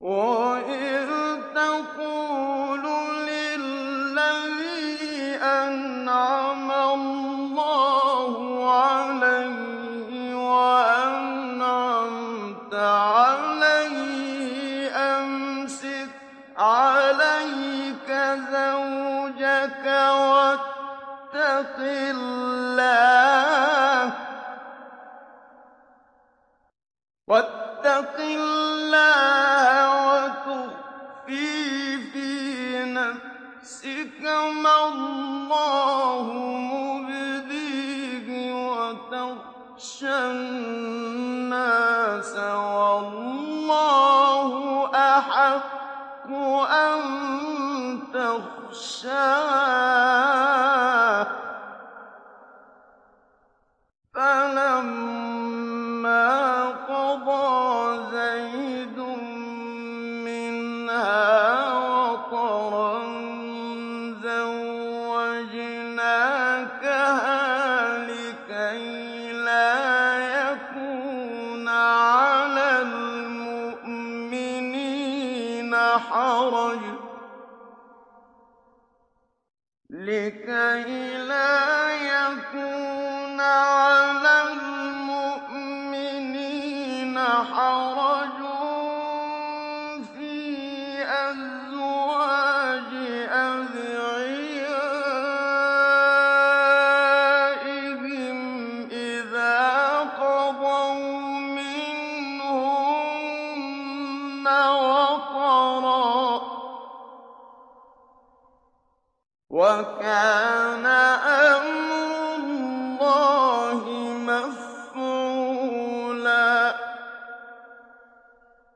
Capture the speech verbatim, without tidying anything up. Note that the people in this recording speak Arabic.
وَإِذْ تَقُولُ لِلَّذِي أَنْعَمَ اللَّهُ عَلَيْهِ وَأَنْعَمْتَ عَلَيْهِ أَمْسِكْ عَلَيْكَ زَوْجَكَ وَاتَّقِ اللَّهَ وَاتَّقِ اللَّهَ وَتُخْفِي فِي نَفْسِكَ مَا اللَّهُ مُبْدِيهِ وَتَخْشَى النَّاسَ وَاللَّهُ أَحَقُّ أَن تَخْشَاهُ ۖ فَلَمَّا قَضَىٰ زَيْدٌ مِّنْهَا وَطَرًا زَوَّجْنَاكَهَا لِكَيْ لَا يَكُونَ عَلَى الْمُؤْمِنِينَ حَرَجٌ لِّكَيْ لَا يَكُونَ عَلَى الْمُؤْمِنِينَ حَرَجٌ فِي أَزْوَاجِ أَدْعِيَائِهِمْ إِذَا قَضَوْا مِنْهُنَّ وَطَرًا ۚ وَكَانَ